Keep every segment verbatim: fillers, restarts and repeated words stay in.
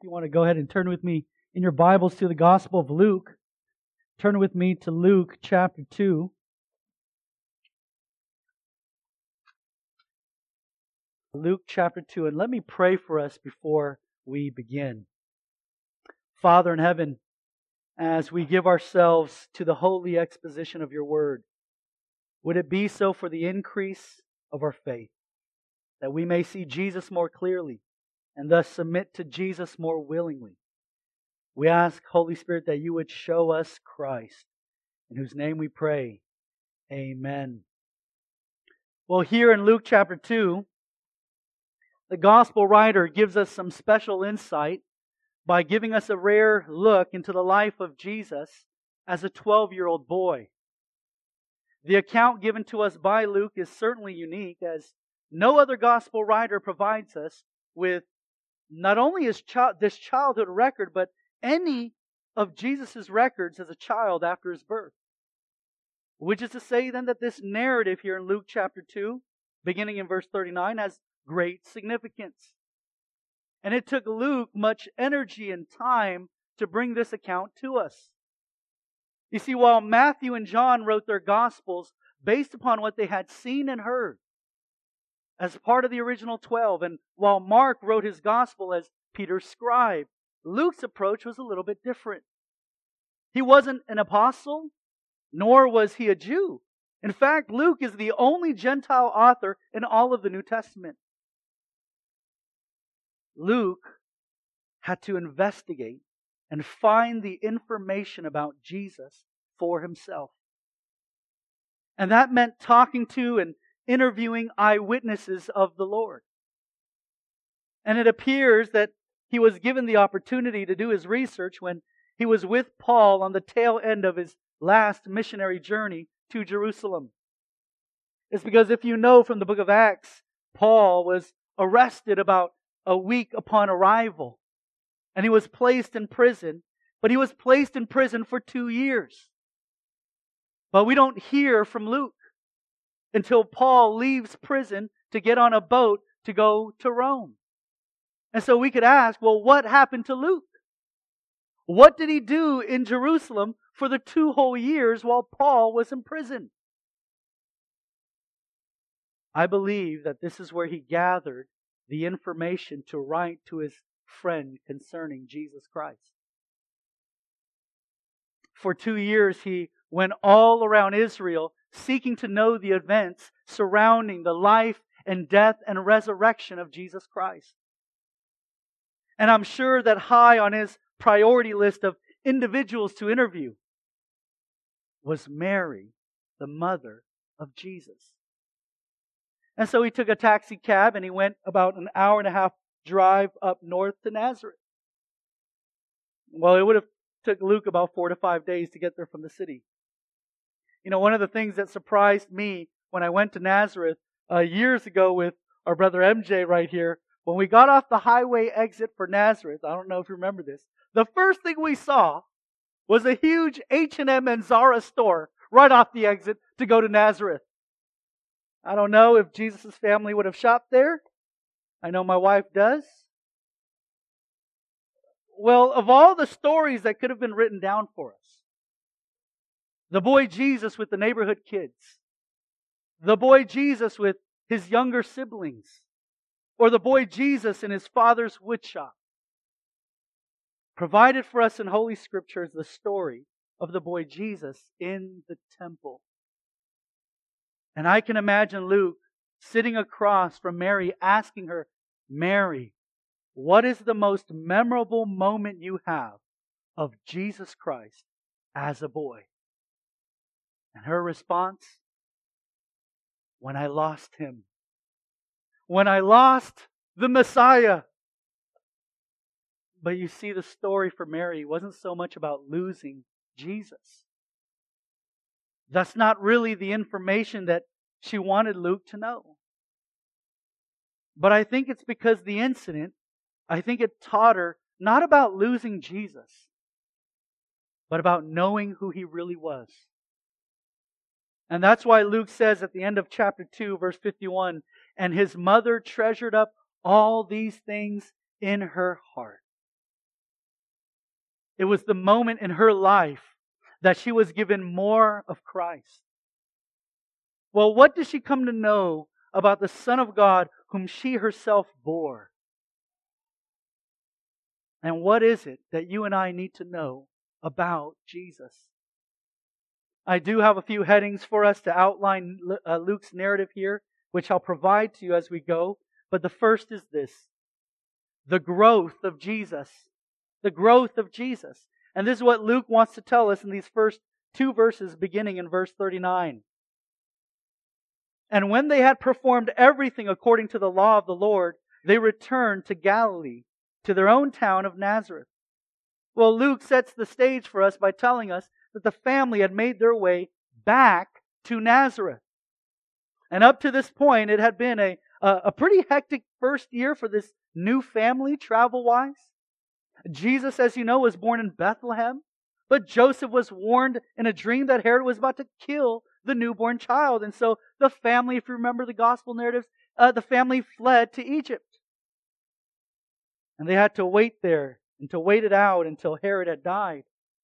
you want to go ahead and turn with me in your Bibles to the Gospel of Luke. Turn with me to Luke chapter two. Luke chapter two. And let me pray for us before we begin. Father in heaven, as we give ourselves to the holy exposition of your word, would it be so for the increase of our faith, that we may see Jesus more clearly and thus submit to Jesus more willingly. We ask, Holy Spirit, that you would show us Christ, in whose name we pray. Amen. Well, here in Luke chapter two, the Gospel writer gives us some special insight by giving us a rare look into the life of Jesus as a twelve-year-old boy. The account given to us by Luke is certainly unique, as no other Gospel writer provides us with not only his chi- this childhood record, but any of Jesus' records as a child after his birth. Which is to say then that this narrative here in Luke chapter two, beginning in verse thirty-nine, has great significance. And it took Luke much energy and time to bring this account to us. You see, while Matthew and John wrote their Gospels based upon what they had seen and heard as part of the original twelve, and while Mark wrote his Gospel as Peter's scribe, Luke's approach was a little bit different. He wasn't an apostle, nor was he a Jew. In fact, Luke is the only Gentile author in all of the New Testament. Luke had to investigate and find the information about Jesus for himself. And that meant talking to and interviewing eyewitnesses of the Lord. And it appears that he was given the opportunity to do his research when he was with Paul on the tail end of his last missionary journey to Jerusalem. It's because if you know from the book of Acts, Paul was arrested about a week upon arrival. And he was placed in prison. But he was placed in prison for two years. But we don't hear from Luke until Paul leaves prison to get on a boat to go to Rome. And so we could ask, well, what happened to Luke? What did he do in Jerusalem for the two whole years while Paul was in prison? I believe that this is where he gathered the information to write to his friend concerning Jesus Christ. For two years he went all around Israel seeking to know the events surrounding the life and death and resurrection of Jesus Christ. And I'm sure that high on his priority list of individuals to interview was Mary, the mother of Jesus. And so he took a taxi cab and he went about an hour and a half drive up north to Nazareth. Well, it would have took Luke about four to five days to get there from the city. You know, one of the things that surprised me when I went to Nazareth uh, years ago with our brother M J right here, when we got off the highway exit for Nazareth, I don't know if you remember this, the first thing we saw was a huge H and M and Zara store right off the exit to go to Nazareth. I don't know if Jesus' family would have shopped there. I know my wife does. Well, of all the stories that could have been written down for us, the boy Jesus with the neighborhood kids, the boy Jesus with his younger siblings, or the boy Jesus in his father's woodshop, provided for us in Holy Scriptures the story of the boy Jesus in the temple. And I can imagine Luke sitting across from Mary asking her, Mary, what is the most memorable moment you have of Jesus Christ as a boy? And her response, when I lost him. When I lost the Messiah. But you see, the story for Mary wasn't so much about losing Jesus. That's not really the information that she wanted Luke to know. But I think it's because the incident, I think it taught her not about losing Jesus, but about knowing who He really was. And that's why Luke says at the end of chapter two, verse fifty-one, and his mother treasured up all these things in her heart. It was the moment in her life that she was given more of Christ. Well, what did she come to know about the Son of God whom she herself bore? And what is it that you and I need to know about Jesus? I do have a few headings for us to outline uh, Luke's narrative here, which I'll provide to you as we go. But the first is this: the growth of Jesus. The growth of Jesus. And this is what Luke wants to tell us in these first two verses, beginning in verse thirty-nine. And when they had performed everything according to the law of the Lord, they returned to Galilee, to their own town of Nazareth. Well, Luke sets the stage for us by telling us that the family had made their way back to Nazareth. And up to this point, it had been a, a, a pretty hectic first year for this new family, travel-wise. Jesus, as you know, was born in Bethlehem, but Joseph was warned in a dream that Herod was about to kill the newborn child. And so the family, if you remember the gospel narratives, uh, the family fled to Egypt. And they had to wait there and to wait it out until Herod had died.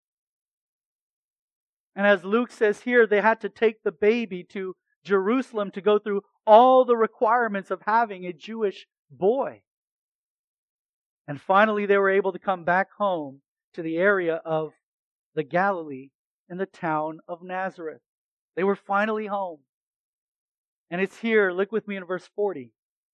And as Luke says here, they had to take the baby to Jerusalem to go through all the requirements of having a Jewish boy. And finally, they were able to come back home to the area of the Galilee in the town of Nazareth. They were finally home. And it's here, look with me in verse forty,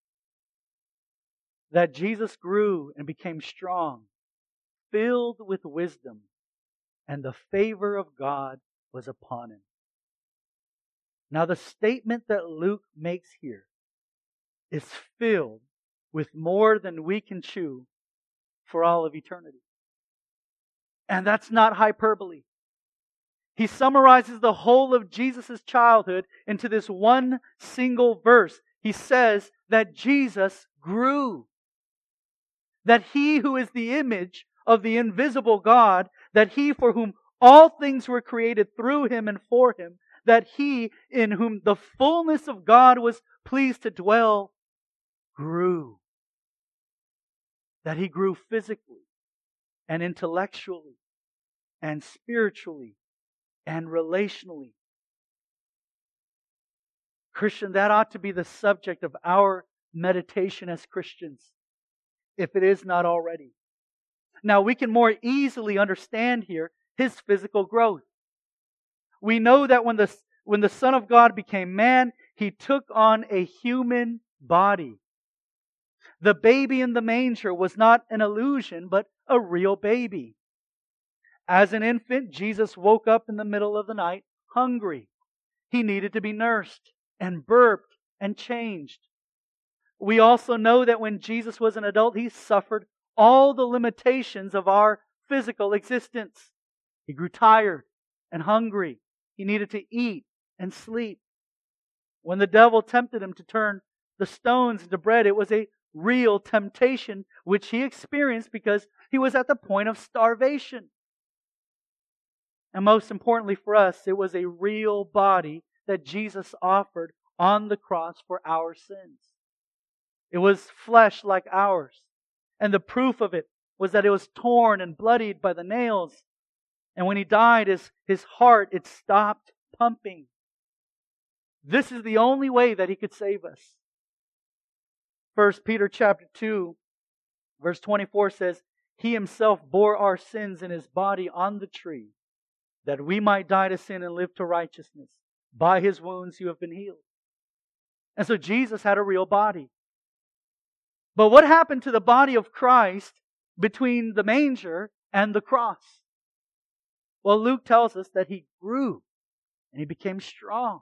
that Jesus grew and became strong, filled with wisdom, and the favor of God was upon him. Now, the statement that Luke makes here is filled with more than we can chew for all of eternity. And that's not hyperbole. He summarizes the whole of Jesus' childhood into this one single verse. He says that Jesus grew. That He who is the image of the invisible God, that He for whom all things were created through Him and for Him, that He in whom the fullness of God was pleased to dwell, grew. That He grew physically and intellectually and spiritually and relationally. Christian, that ought to be the subject of our meditation as Christians, if it is not already. Now, we can more easily understand here His physical growth. We know that when the, when the Son of God became man, He took on a human body. The baby in the manger was not an illusion, but a real baby. As an infant, Jesus woke up in the middle of the night hungry. He needed to be nursed and burped and changed. We also know that when Jesus was an adult, He suffered all the limitations of our physical existence. He grew tired and hungry. He needed to eat and sleep. When the devil tempted Him to turn the stones into bread, it was a real temptation which He experienced because He was at the point of starvation. And most importantly for us, it was a real body that Jesus offered on the cross for our sins. It was flesh like ours. And the proof of it was that it was torn and bloodied by the nails. And when He died, his, his heart, it stopped pumping. This is the only way that He could save us. First Peter chapter two, verse twenty-four says, He Himself bore our sins in His body on the tree, that we might die to sin and live to righteousness. By His wounds you have been healed. And so Jesus had a real body. But what happened to the body of Christ between the manger and the cross? Well, Luke tells us that He grew and He became strong.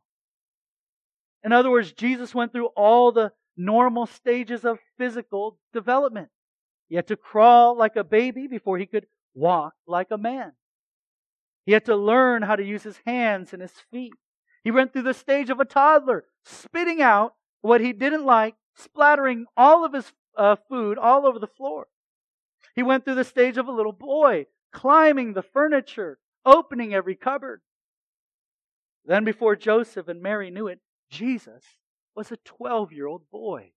In other words, Jesus went through all the normal stages of physical development. He had to crawl like a baby before He could walk like a man. He had to learn how to use His hands and His feet. He went through the stage of a toddler, spitting out what he didn't like, splattering all of his uh, food all over the floor. He went through the stage of a little boy, climbing the furniture, opening every cupboard. Then before Joseph and Mary knew it, Jesus was a twelve-year-old boy.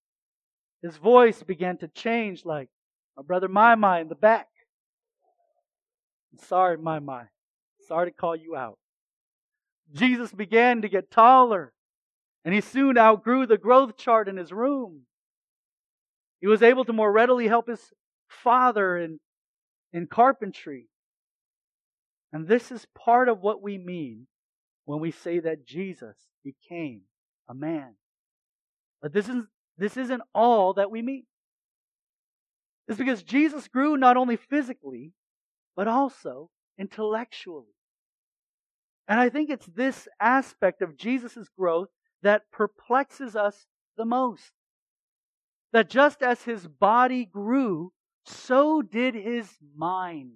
His voice began to change like my brother Mama in the back. Sorry, my, my. Sorry to call you out. Jesus began to get taller, and he soon outgrew the growth chart in his room. He was able to more readily help his father in, in carpentry. And this is part of what we mean when we say that Jesus became a man. But this isn't, this isn't all that we mean. It's because Jesus grew not only physically, but also intellectually. And I think it's this aspect of Jesus' growth that perplexes us the most. That just as his body grew, so did his mind.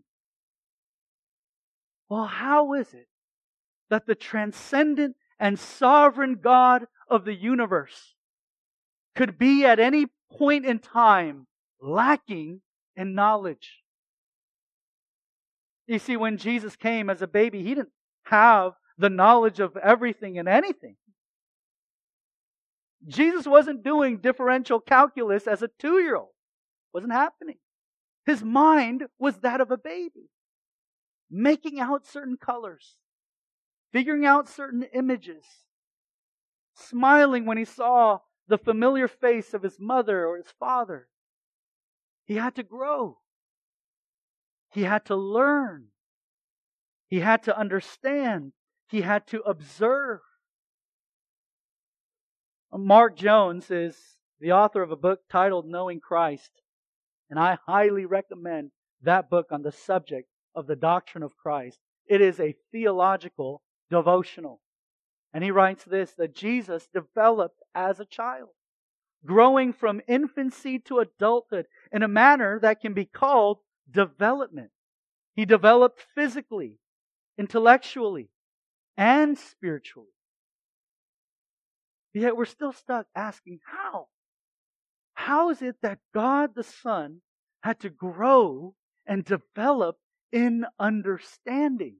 Well, how is it that the transcendent and sovereign God of the universe could be at any point in time lacking in knowledge? You see, when Jesus came as a baby, he didn't have the knowledge of everything and anything. Jesus wasn't doing differential calculus as a two-year-old. It wasn't happening. His mind was that of a baby, making out certain colors, figuring out certain images, smiling when he saw the familiar face of his mother or his father. He had to grow. He had to learn. He had to understand. He had to observe. Mark Jones is the author of a book titled Knowing Christ, and I highly recommend that book on the subject of the doctrine of Christ. It is a theological devotional. And he writes this, that Jesus developed as a child, growing from infancy to adulthood in a manner that can be called development. He developed physically, intellectually, and spiritually. Yet we're still stuck asking, how? How is it that God the Son had to grow and develop in understanding?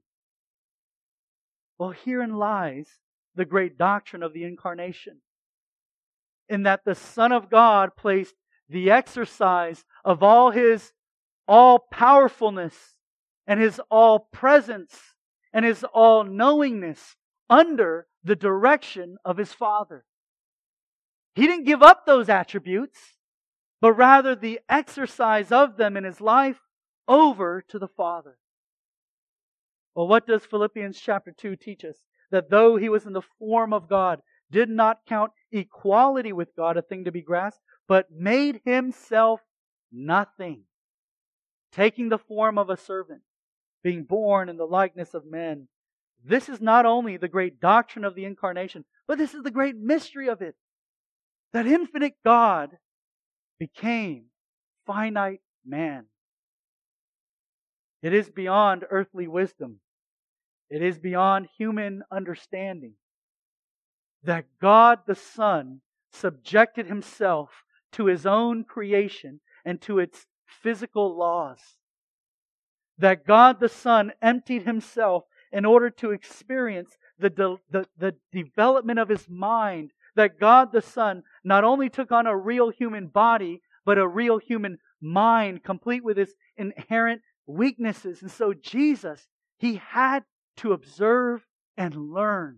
Well, herein lies the great doctrine of the incarnation, in that the Son of God placed the exercise of all His all-powerfulness and His all-presence and His all-knowingness under the direction of His Father. He didn't give up those attributes, but rather the exercise of them in His life over to the Father. Well, what does Philippians chapter two teach us? That though He was in the form of God, did not count equality with God a thing to be grasped, but made Himself nothing, taking the form of a servant, being born in the likeness of men. This is not only the great doctrine of the incarnation, but this is the great mystery of it. That infinite God became finite man. It is beyond earthly wisdom. It is beyond human understanding that God the Son subjected Himself to His own creation and to its physical laws. That God the Son emptied Himself in order to experience the, de- the, the development of His mind. That God the Son not only took on a real human body, but a real human mind, complete with His inherent weaknesses. And so Jesus, He had to observe and learn.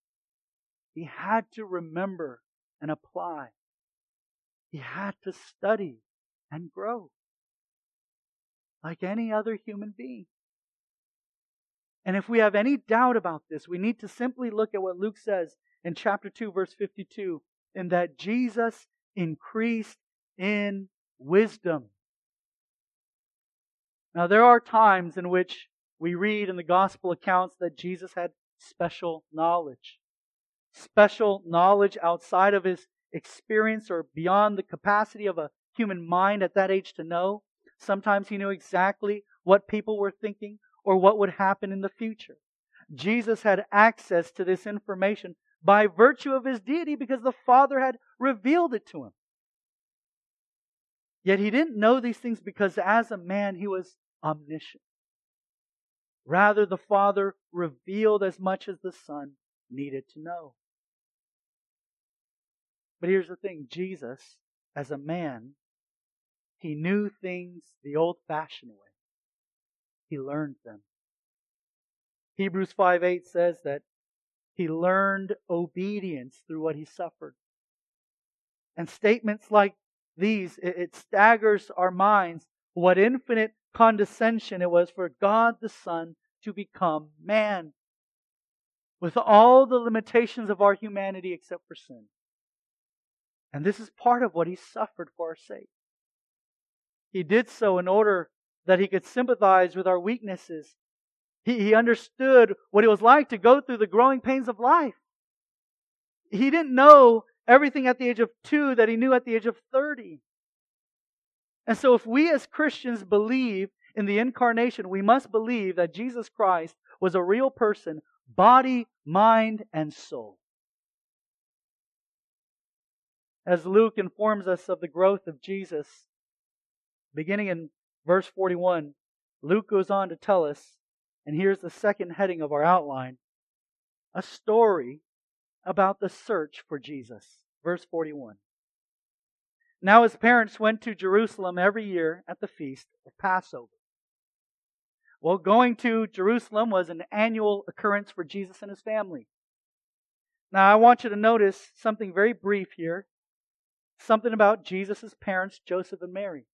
He had to remember and apply. He had to study and grow like any other human being. And if we have any doubt about this, we need to simply look at what Luke says in chapter two, verse fifty-two, in that Jesus increased in wisdom. Now, there are times in which we read in the gospel accounts that Jesus had special knowledge. Special knowledge outside of His experience or beyond the capacity of a human mind at that age to know. Sometimes He knew exactly what people were thinking or what would happen in the future. Jesus had access to this information by virtue of His deity because the Father had revealed it to Him. Yet He didn't know these things because as a man He was omniscient. Rather, the Father revealed as much as the Son needed to know. But here's the thing, Jesus, as a man, He knew things the old-fashioned way. He learned them. Hebrews five eight says that He learned obedience through what He suffered. And statements like these, it, it staggers our minds what infinite condescension it was for God the Son to become man, with all the limitations of our humanity except for sin. And this is part of what He suffered for our sake. He did so in order that He could sympathize with our weaknesses. He, he understood what it was like to go through the growing pains of life. He didn't know everything at the age of two that He knew at the age of thirty. And so if we as Christians believe in the incarnation, we must believe that Jesus Christ was a real person, body, mind, and soul. As Luke informs us of the growth of Jesus, beginning in verse forty-one, Luke goes on to tell us, and here's the second heading of our outline, a story about the search for Jesus. Verse forty-one. Now his parents went to Jerusalem every year at the feast of Passover. Well, going to Jerusalem was an annual occurrence for Jesus and His family. Now I want you to notice something very brief here. Something about Jesus' parents, Joseph and Mary.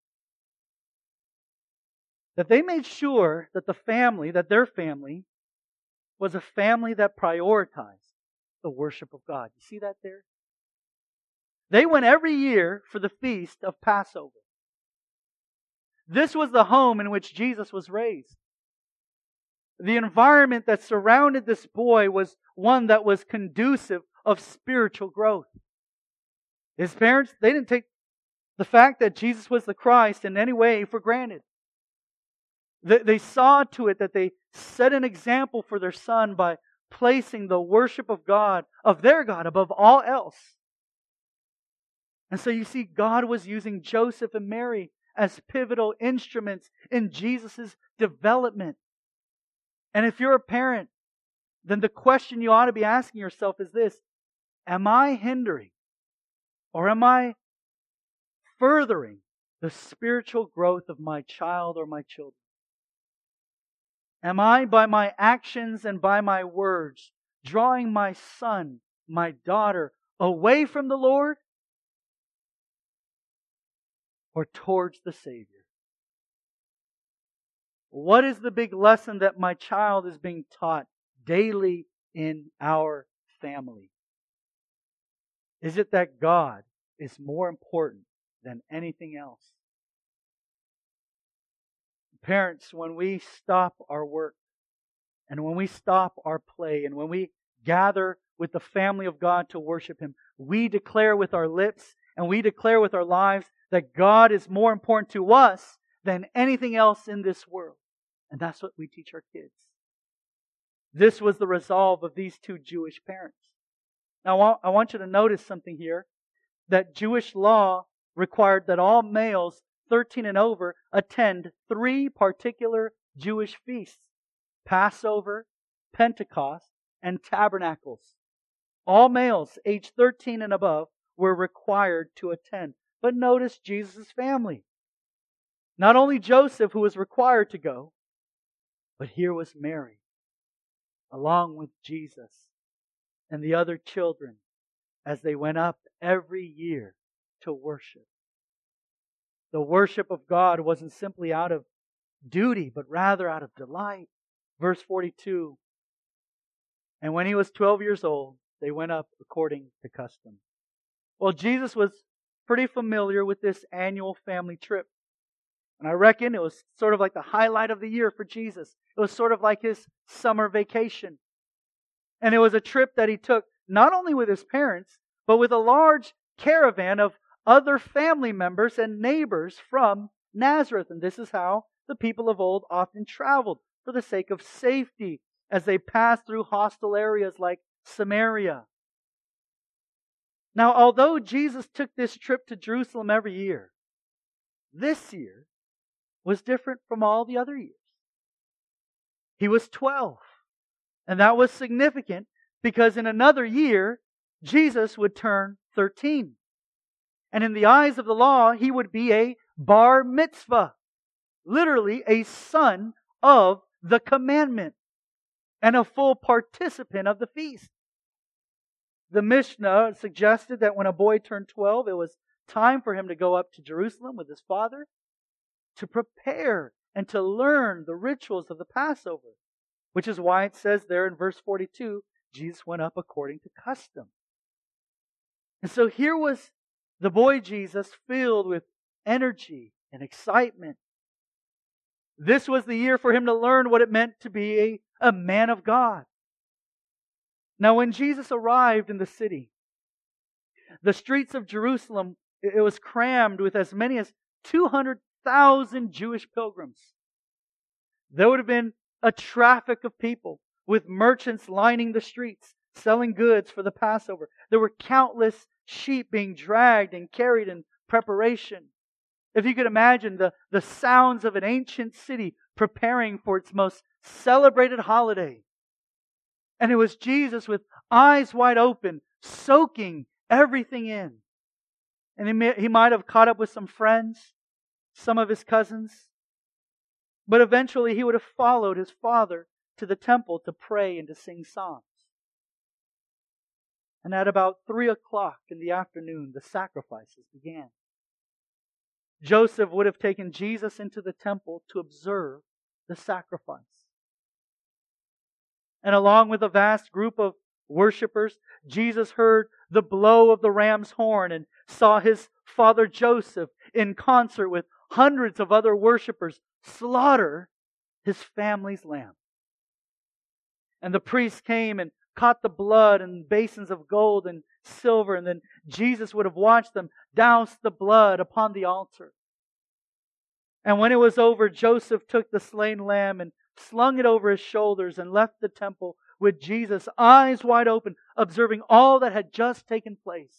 That they made sure that the family, that their family, was a family that prioritized the worship of God. You see that there? They went every year for the feast of Passover. This was the home in which Jesus was raised. The environment that surrounded this boy was one that was conducive of spiritual growth. His parents, they didn't take the fact that Jesus was the Christ in any way for granted. They, they saw to it that they set an example for their son by placing the worship of God, of their God, above all else. And so you see, God was using Joseph and Mary as pivotal instruments in Jesus' development. And if you're a parent, then the question you ought to be asking yourself is this: am I hindering or am I furthering the spiritual growth of my child or my children? Am I, by my actions and by my words, drawing my son, my daughter, away from the Lord or towards the Savior? What is the big lesson that my child is being taught daily in our family? Is it that God is more important than anything else? Parents, when we stop our work and when we stop our play and when we gather with the family of God to worship Him, we declare with our lips and we declare with our lives that God is more important to us than anything else in this world. And that's what we teach our kids. This was the resolve of these two Jewish parents. Now, I want you to notice something here, that Jewish law required that all males thirteen and over attend three particular Jewish feasts: Passover, Pentecost, and Tabernacles. All males aged thirteen and above were required to attend. But notice Jesus' family. Not only Joseph, who was required to go, but here was Mary, along with Jesus and the other children, as they went up every year to worship. The worship of God wasn't simply out of duty, but rather out of delight. Verse forty-two, and when he was twelve years old, they went up according to custom. Well, Jesus was pretty familiar with this annual family trip. And I reckon it was sort of like the highlight of the year for Jesus. It was sort of like His summer vacation. And it was a trip that He took not only with His parents, but with a large caravan of other family members and neighbors from Nazareth. And this is how the people of old often traveled, for the sake of safety, as they passed through hostile areas like Samaria. Now, although Jesus took this trip to Jerusalem every year, this year was different from all the other years. He was twelve. And that was significant because in another year, Jesus would turn thirteen. And in the eyes of the law, he would be a bar mitzvah. Literally, a son of the commandment and a full participant of the feast. The Mishnah suggested that when a boy turned twelve, it was time for him to go up to Jerusalem with his father to prepare and to learn the rituals of the Passover, which is why it says there in verse forty-two, Jesus went up according to custom. And so here was the boy Jesus filled with energy and excitement. This was the year for him to learn what it meant to be a, a man of God. Now, when Jesus arrived in the city, the streets of Jerusalem, it was crammed with as many as two hundred thousand Jewish pilgrims. There would have been a traffic of people with merchants lining the streets, selling goods for the Passover. There were countless sheep being dragged and carried in preparation. If you could imagine the, the sounds of an ancient city preparing for its most celebrated holiday. And it was Jesus with eyes wide open, soaking everything in. And he, may, he might have caught up with some friends, some of his cousins. But eventually he would have followed his father to the temple to pray and to sing psalms. And at about three o'clock in the afternoon, the sacrifices began. Joseph would have taken Jesus into the temple to observe the sacrifice. And along with a vast group of worshipers, Jesus heard the blow of the ram's horn and saw his father Joseph in concert with hundreds of other worshipers slaughter his family's lamb. And the priests came and caught the blood in basins of gold and silver, and then Jesus would have watched them douse the blood upon the altar. And when it was over, Joseph took the slain lamb and slung it over his shoulders and left the temple with Jesus, eyes wide open, observing all that had just taken place.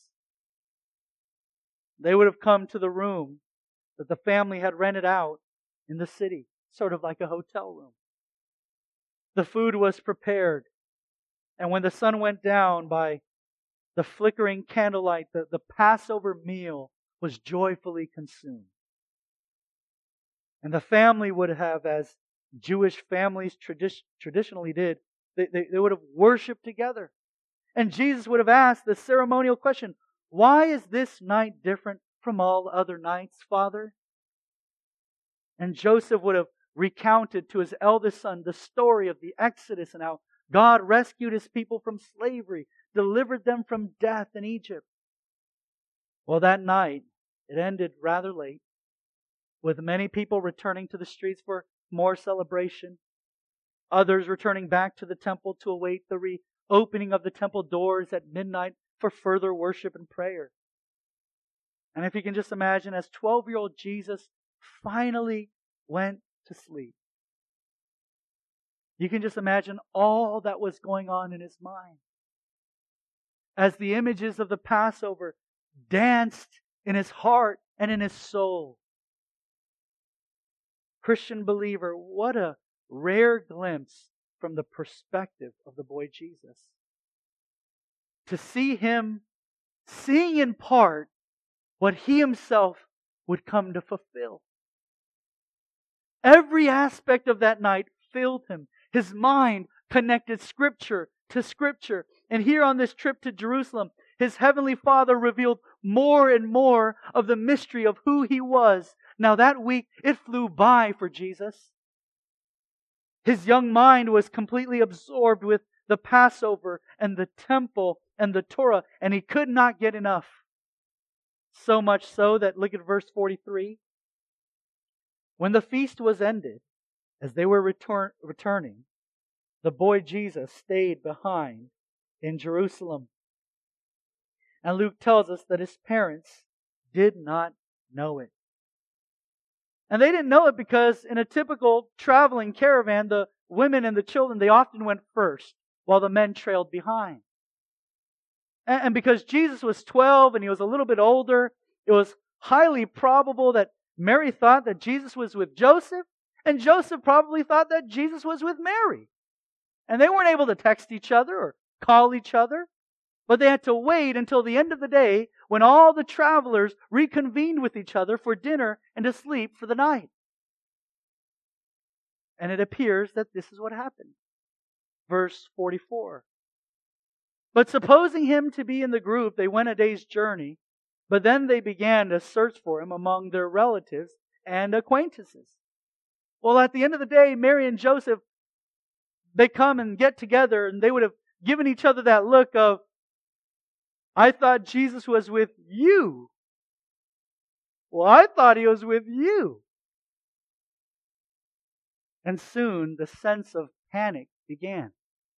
They would have come to the room that the family had rented out in the city, sort of like a hotel room. The food was prepared, and when the sun went down by the flickering candlelight, the, the Passover meal was joyfully consumed. And the family would have, as Jewish families tradi- traditionally did, they, they, they would have worshipped together. And Jesus would have asked the ceremonial question, "Why is this night different from all other nights, Father?" And Joseph would have recounted to his eldest son the story of the Exodus and how God rescued His people from slavery, delivered them from death in Egypt. Well, that night, it ended rather late, with many people returning to the streets for more celebration, others returning back to the temple to await the reopening of the temple doors at midnight for further worship and prayer. And if you can just imagine, as twelve-year-old Jesus finally went to sleep, you can just imagine all that was going on in his mind. As the images of the Passover danced in his heart and in his soul. Christian believer, what a rare glimpse from the perspective of the boy Jesus. To see him seeing in part what he himself would come to fulfill. Every aspect of that night filled him. His mind connected Scripture to Scripture. And here on this trip to Jerusalem, his Heavenly Father revealed more and more of the mystery of who He was. Now that week, it flew by for Jesus. His young mind was completely absorbed with the Passover and the temple and the Torah, and he could not get enough. So much so that, look at verse forty-three. When the feast was ended, as they were return, returning, the boy Jesus stayed behind in Jerusalem. And Luke tells us that his parents did not know it. And they didn't know it because in a typical traveling caravan, the women and the children, they often went first, while the men trailed behind. And, and because Jesus was twelve and he was a little bit older, it was highly probable that Mary thought that Jesus was with Joseph, and Joseph probably thought that Jesus was with Mary. And they weren't able to text each other or call each other, but they had to wait until the end of the day when all the travelers reconvened with each other for dinner and to sleep for the night. And it appears that this is what happened. Verse forty-four. But supposing him to be in the group, they went a day's journey. But then they began to search for him among their relatives and acquaintances. Well, at the end of the day, Mary and Joseph, they come and get together, and they would have given each other that look of, I thought Jesus was with you. Well, I thought he was with you. And soon the sense of panic began.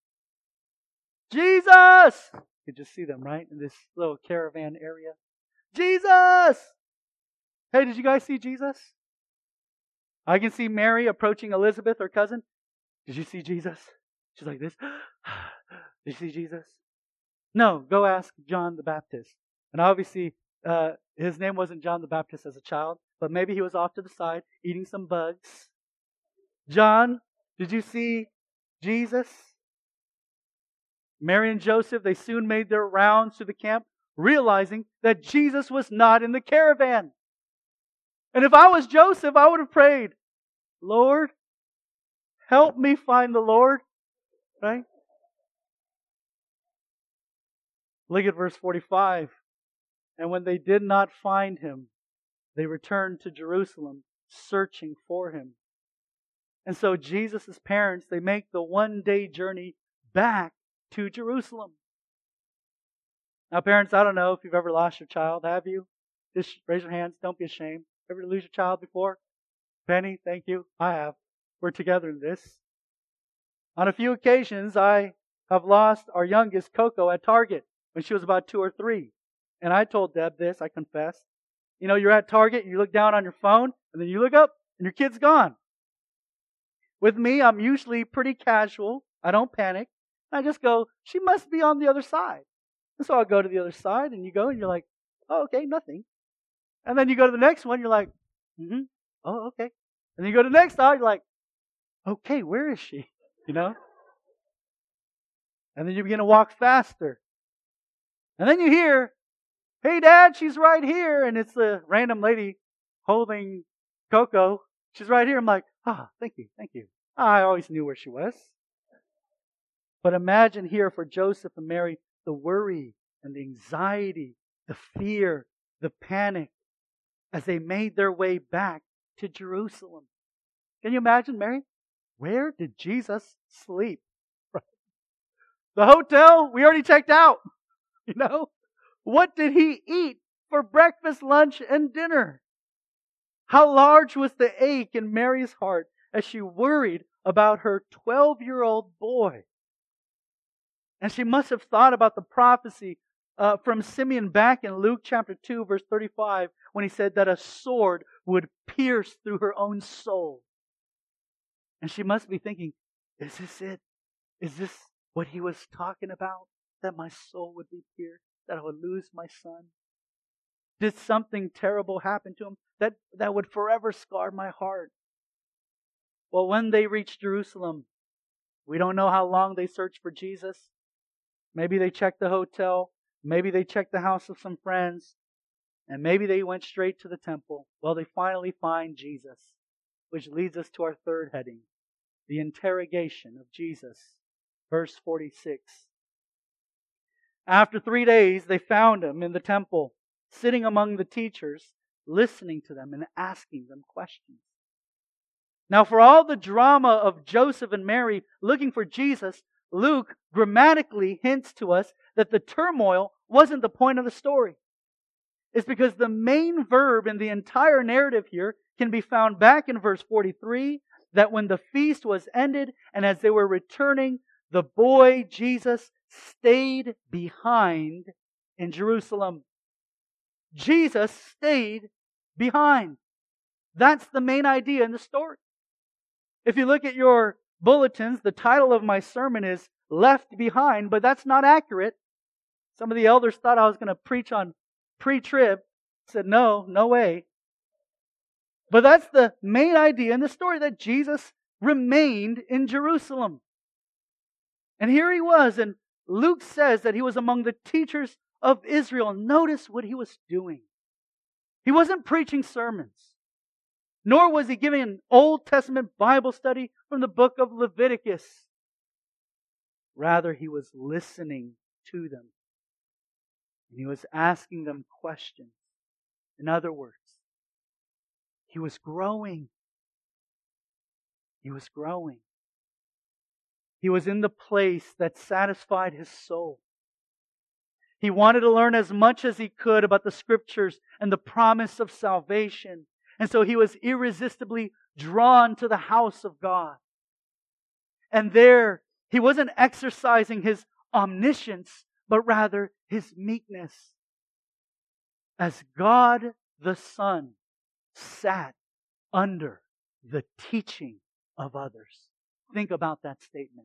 Jesus! You could just see them, right? In this little caravan area. Jesus! Hey, did you guys see Jesus? I can see Mary approaching Elizabeth, her cousin. Did you see Jesus? She's like this. Did you see Jesus? No, go ask John the Baptist. And obviously, uh, his name wasn't John the Baptist as a child, but maybe he was off to the side eating some bugs. John, did you see Jesus? Mary and Joseph, they soon made their rounds to the camp, realizing that Jesus was not in the caravan. And if I was Joseph, I would have prayed, Lord, help me find the Lord. Right? Look at verse forty-five. And when they did not find him, they returned to Jerusalem, searching for him. And so Jesus' parents, they make the one-day journey back to Jerusalem. Now, parents, I don't know if you've ever lost your child. Have you? Just raise your hands. Don't be ashamed. Ever lose your child before? Penny, thank you. I have. We're together in this. On a few occasions, I have lost our youngest, Coco, at Target when she was about two or three. And I told Deb this, I confess. You know, you're at Target, you look down on your phone, and then you look up, and your kid's gone. With me, I'm usually pretty casual. I don't panic. I just go, she must be on the other side. And so I'll go to the other side, and you go, and you're like, oh, okay, nothing. And then you go to the next one, you're like, mm-hmm, oh, okay. And then you go to the next side, you're like, okay, where is she? You know? And then you begin to walk faster. And then you hear, hey, Dad, she's right here. And it's a random lady holding Coco. She's right here. I'm like, ah, oh, thank you, thank you. I always knew where she was. But imagine here for Joseph and Mary, the worry and the anxiety, the fear, the panic as they made their way back to Jerusalem. Can you imagine, Mary? Where did Jesus sleep? The hotel, we already checked out. You know? What did he eat for breakfast, lunch, and dinner? How large was the ache in Mary's heart as she worried about her twelve-year-old boy? And she must have thought about the prophecy uh, from Simeon back in Luke chapter two, verse thirty-five, when he said that a sword would pierce through her own soul. And she must be thinking, is this it? Is this what he was talking about? That my soul would be pierced? That I would lose my son? Did something terrible happen to him that, that would forever scar my heart? Well, when they reached Jerusalem, we don't know how long they searched for Jesus. Maybe they checked the hotel. Maybe they checked the house of some friends. And maybe they went straight to the temple. Well, they finally find Jesus, which leads us to our third heading, the interrogation of Jesus. Verse forty-six. After three days, they found him in the temple, sitting among the teachers, listening to them and asking them questions. Now, for all the drama of Joseph and Mary looking for Jesus, Luke grammatically hints to us that the turmoil wasn't the point of the story. It's because the main verb in the entire narrative here can be found back in verse forty-three, that when the feast was ended and as they were returning, the boy Jesus stayed behind in Jerusalem. Jesus stayed behind. That's the main idea in the story. If you look at your bulletins, the title of my sermon is Left Behind, but that's not accurate. Some of the elders thought I was going to preach on pre-trib. I said, no, no way. But that's the main idea in the story, that Jesus remained in Jerusalem. And here he was, and Luke says that he was among the teachers of Israel. Notice what he was doing. He wasn't preaching sermons. Nor was he giving an Old Testament Bible study from the book of Leviticus. Rather, he was listening to them. And he was asking them questions. In other words, he was growing. He was growing. He was in the place that satisfied his soul. He wanted to learn as much as he could about the Scriptures and the promise of salvation. And so he was irresistibly drawn to the house of God. And there, he wasn't exercising his omniscience, but rather his meekness. As God the Son sat under the teaching of others. Think about that statement.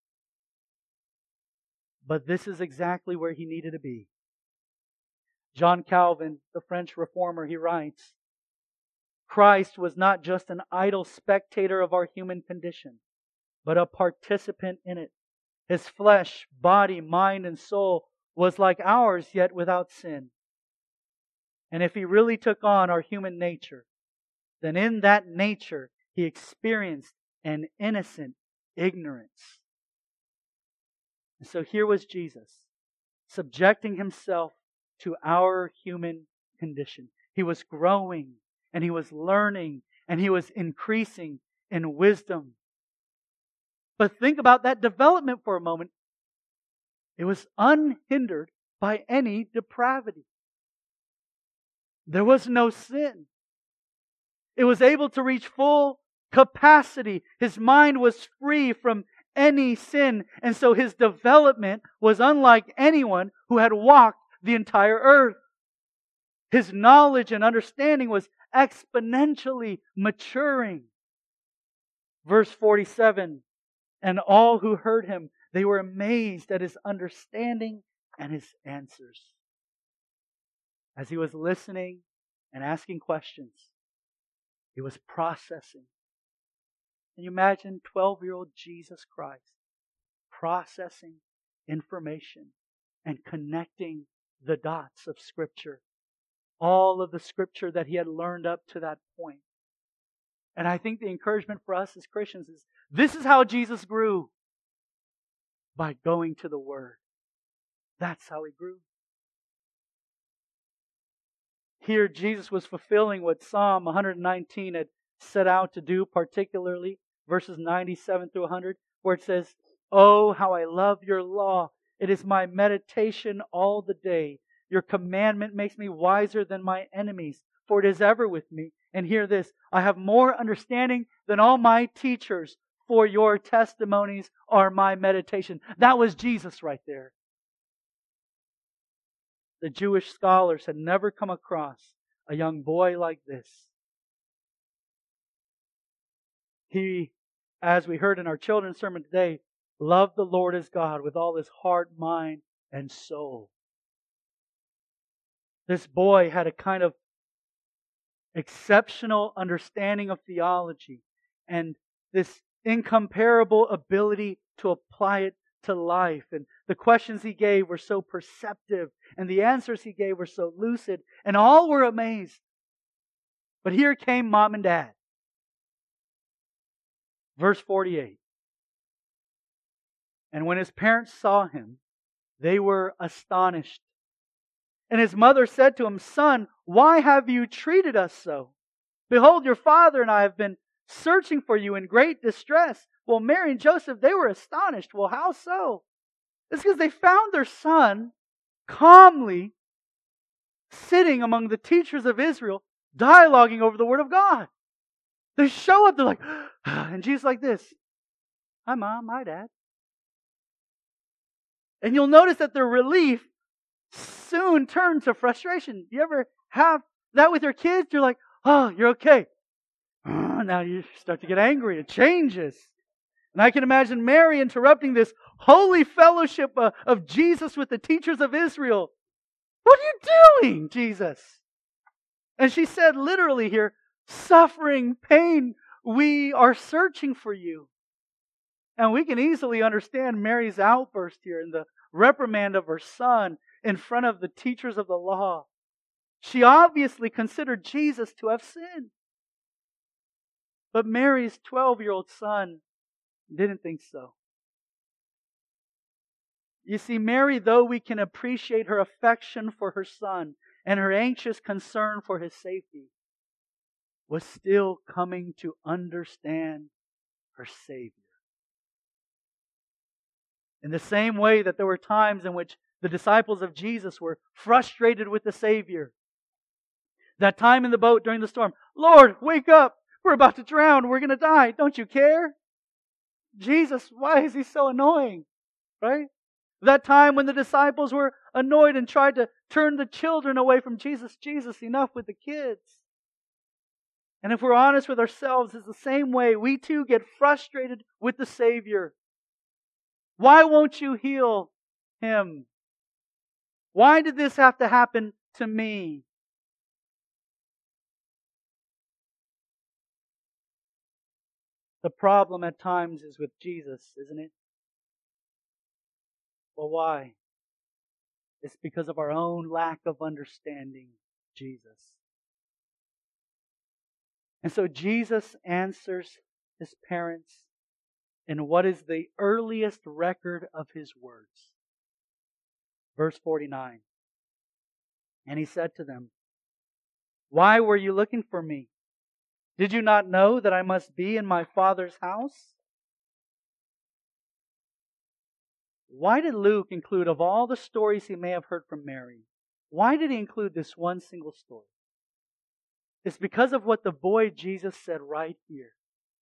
But this is exactly where he needed to be. John Calvin, the French reformer, he writes, Christ was not just an idle spectator of our human condition, but a participant in it. His flesh, body, mind, and soul was like ours, yet without sin. And if he really took on our human nature, then in that nature he experienced an innocent ignorance. And so here was Jesus, subjecting himself to our human condition. He was growing, and he was learning, and he was increasing in wisdom. But think about that development for a moment. It was unhindered by any depravity. There was no sin. It was able to reach full capacity. His mind was free from any sin. And so his development was unlike anyone who had walked the entire earth. His knowledge and understanding was exponentially maturing. Verse forty-seven, and all who heard him, they were amazed at his understanding and his answers. As he was listening and asking questions, he was processing. Can you imagine twelve-year-old Jesus Christ processing information and connecting the dots of Scripture? All of the Scripture that he had learned up to that point. And I think the encouragement for us as Christians is, this is how Jesus grew. By going to the Word. That's how he grew. Here, Jesus was fulfilling what Psalm one nineteen had set out to do, particularly verses ninety-seven through one hundred, where it says, Oh, how I love your law. It is my meditation all the day. Your commandment makes me wiser than my enemies, for it is ever with me. And hear this, I have more understanding than all my teachers, for your testimonies are my meditation. That was Jesus right there. The Jewish scholars had never come across a young boy like this. He, as we heard in our children's sermon today, loved the Lord his God with all his heart, mind, and soul. This boy had a kind of exceptional understanding of theology and this incomparable ability to apply it to life. And the questions he gave were so perceptive, and the answers he gave were so lucid, and all were amazed. But here came mom and dad. Verse forty-eight. And when his parents saw him, they were astonished. And his mother said to him, Son, why have you treated us so? Behold, your father and I have been searching for you in great distress. Well, Mary and Joseph, they were astonished. Well, how so? It's because they found their son calmly sitting among the teachers of Israel, dialoguing over the Word of God. They show up, they're like, and Jesus like this. Hi, Mom. Hi, Dad. And you'll notice that their relief soon turns to frustration. Do you ever have that with your kids? You're like, oh, you're okay. Now you start to get angry. It changes. And I can imagine Mary interrupting this holy fellowship uh, of Jesus with the teachers of Israel. What are you doing, Jesus? And she said literally here, suffering, pain, we are searching for you. And we can easily understand Mary's outburst here in the reprimand of her son in front of the teachers of the law. She obviously considered Jesus to have sinned. But Mary's twelve-year-old son didn't think so. You see, Mary, though we can appreciate her affection for her son and her anxious concern for his safety, was still coming to understand her Savior. In the same way that there were times in which the disciples of Jesus were frustrated with the Savior. That time in the boat during the storm, Lord, wake up! We're about to drown. We're going to die. Don't you care? Jesus, why is He so annoying? Right? That time when the disciples were annoyed and tried to turn the children away from Jesus. Jesus, enough with the kids. And if we're honest with ourselves, it's the same way. We too get frustrated with the Savior. Why won't you heal him? Why did this have to happen to me? The problem at times is with Jesus, isn't it? Well, why? It's because of our own lack of understanding Jesus. And so Jesus answers His parents in what is the earliest record of His words. Verse forty-nine. And He said to them, "Why were you looking for me? Did you not know that I must be in my Father's house?" Why did Luke include, of all the stories he may have heard from Mary, why did he include this one single story? It's because of what the boy Jesus said right here.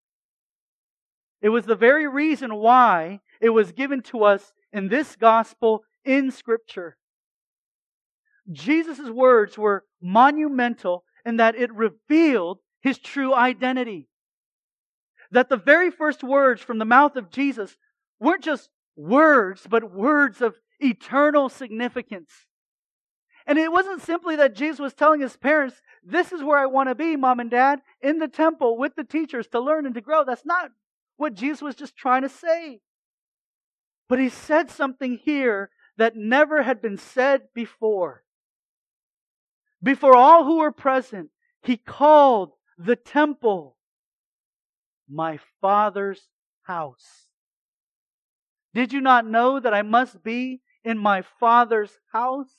It was the very reason why it was given to us in this gospel in Scripture. Jesus' words were monumental in that it revealed His true identity. That the very first words from the mouth of Jesus weren't just words, but words of eternal significance. And it wasn't simply that Jesus was telling His parents, this is where I want to be, Mom and Dad, in the temple with the teachers to learn and to grow. That's not what Jesus was just trying to say. But He said something here that never had been said before. Before all who were present, He called the temple my Father's house. Did you not know that I must be in my Father's house?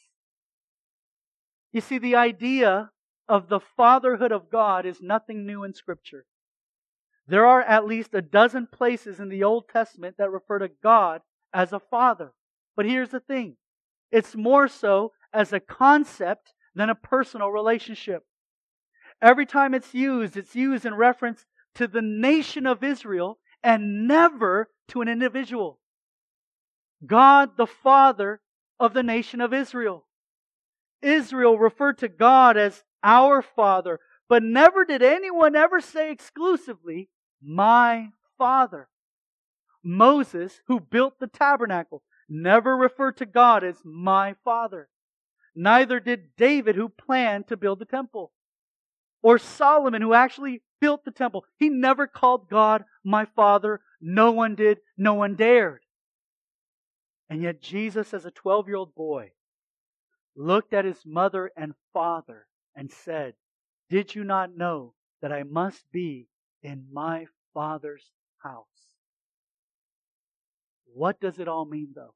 You see, the idea of the fatherhood of God is nothing new in Scripture. There are at least a dozen places in the Old Testament that refer to God as a father. But here's the thing. It's more so as a concept than a personal relationship. Every time it's used, it's used in reference to the nation of Israel and never to an individual. God, the Father of the nation of Israel. Israel referred to God as our Father, but never did anyone ever say exclusively, my Father. Moses, who built the tabernacle, never referred to God as my Father. Neither did David, who planned to build the temple. Or Solomon, who actually built the temple. He never called God my Father. No one did. No one dared. And yet Jesus, as a twelve-year-old boy, looked at his mother and father and said, did you not know that I must be in my Father's house? What does it all mean, though?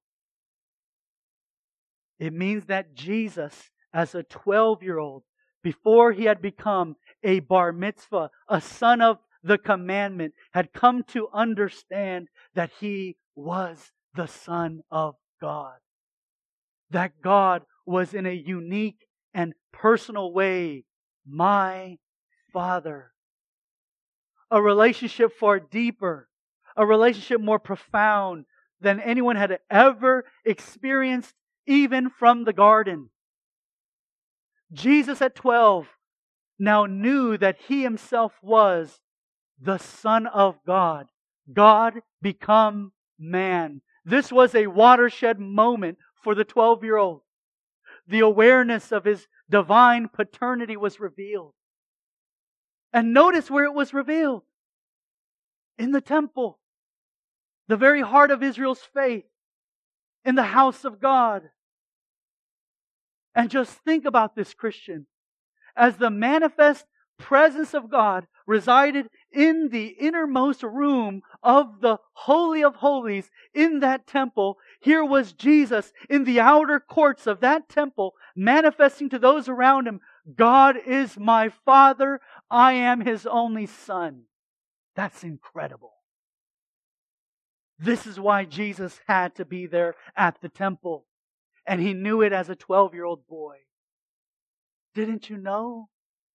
It means that Jesus, as a twelve-year-old, before he had become a bar mitzvah, a son of the commandment, had come to understand that He was the Son of God. That God was in a unique and personal way my Father. A relationship far deeper, a relationship more profound than anyone had ever experienced, even from the garden. Jesus at twelve now knew that He Himself was the Son of God. God become man. This was a watershed moment for the twelve-year-old. The awareness of His divine paternity was revealed. And notice where it was revealed. In the temple. The very heart of Israel's faith. In the house of God. And just think about this, Christian. As the manifest presence of God resided in the innermost room of the Holy of Holies in that temple. Here was Jesus in the outer courts of that temple, manifesting to those around Him, God is my Father, I am His only Son. That's incredible. This is why Jesus had to be there at the temple. And He knew it as a twelve-year-old boy. Didn't you know?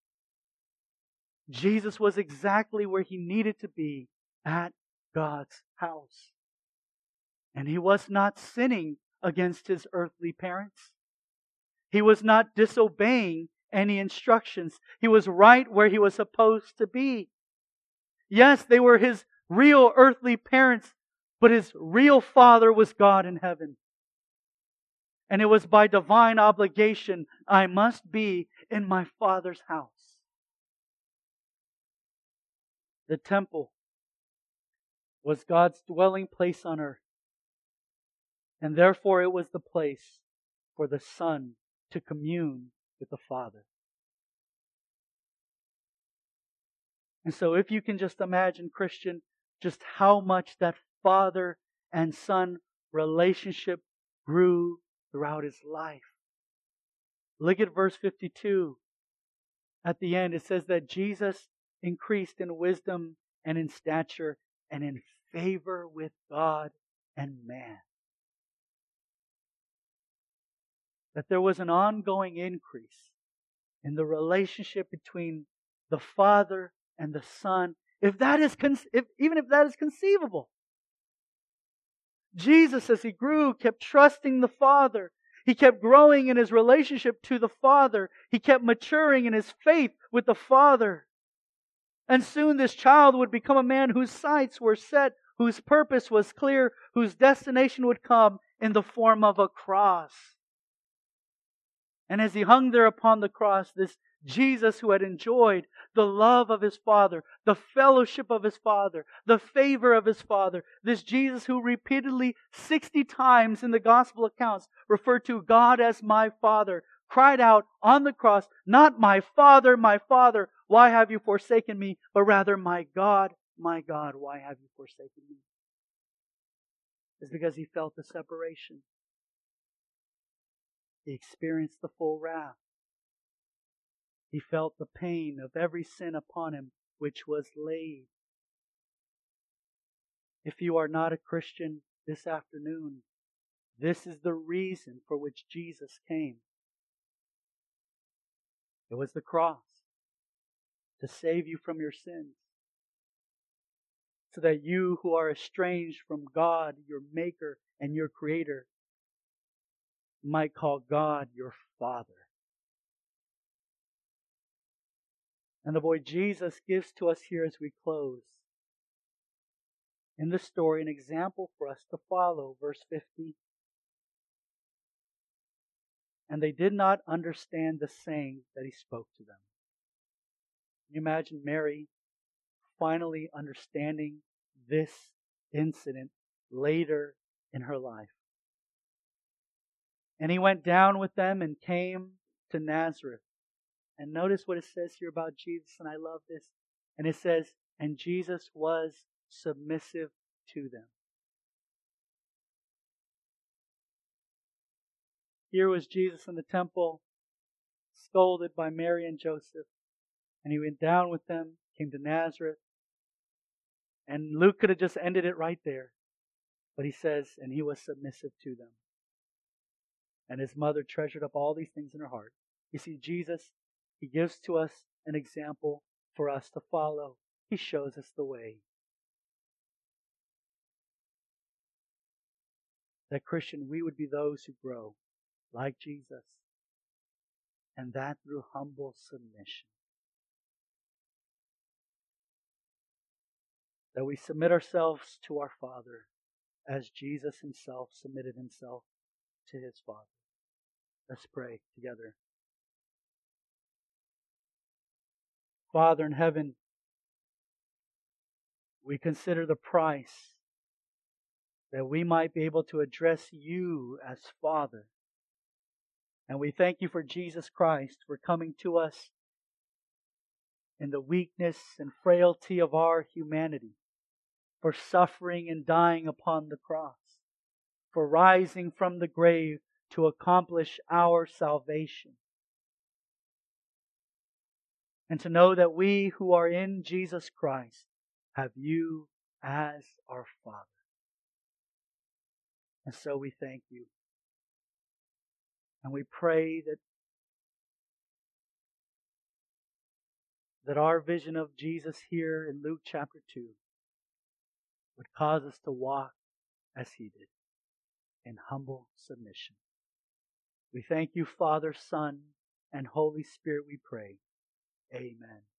Jesus was exactly where He needed to be, at God's house. And He was not sinning against His earthly parents. He was not disobeying any instructions. He was right where He was supposed to be. Yes, they were His real earthly parents, but His real Father was God in heaven. And it was by divine obligation, I must be in my Father's house. The temple was God's dwelling place on earth. And therefore it was the place for the Son to commune with the Father. And so if you can just imagine, Christian, just how much that Father and Son relationship grew throughout His life. Look at verse fifty-two. At the end, it says that Jesus increased in wisdom and in stature and in favor with God and man. That there was an ongoing increase in the relationship between the Father and the Son. If that is, con- if, even if that is conceivable. Jesus, as He grew, kept trusting the Father. He kept growing in His relationship to the Father. He kept maturing in His faith with the Father. And soon this child would become a man whose sights were set, whose purpose was clear, whose destination would come in the form of a cross. And as He hung there upon the cross, this Jesus who had enjoyed the love of His Father, the fellowship of His Father, the favor of His Father, this Jesus who repeatedly, sixty times in the Gospel accounts, referred to God as my Father, cried out on the cross, not my Father, my Father, why have you forsaken me? But rather, my God, my God, why have you forsaken me? It's because He felt the separation. He experienced the full wrath. He felt the pain of every sin upon Him which was laid. If you are not a Christian this afternoon, this is the reason for which Jesus came. It was the cross to save you from your sins, so that you who are estranged from God, your Maker and your Creator, might call God your Father. And the boy Jesus gives to us here as we close in the story an example for us to follow. Verse fifty. And they did not understand the saying that He spoke to them. Can you imagine Mary finally understanding this incident later in her life? And He went down with them and came to Nazareth. And notice what it says here about Jesus, and I love this. And it says, and Jesus was submissive to them. Here was Jesus in the temple, scolded by Mary and Joseph. And He went down with them, came to Nazareth. And Luke could have just ended it right there. But he says, and He was submissive to them. And His mother treasured up all these things in her heart. You see, Jesus, He gives to us an example for us to follow. He shows us the way. That, Christian, we would be those who grow like Jesus. And that through humble submission. That we submit ourselves to our Father as Jesus Himself submitted Himself to His Father. Let's pray together. Father in heaven, we consider the price that we might be able to address You as Father. And we thank You for Jesus Christ, for coming to us in the weakness and frailty of our humanity, for suffering and dying upon the cross, for rising from the grave to accomplish our salvation. And to know that we who are in Jesus Christ have you as our Father. And so we thank you. And we pray that, that our vision of Jesus here in Luke chapter two would cause us to walk as He did, in humble submission. We thank you, Father, Son, and Holy Spirit, we pray. Amen.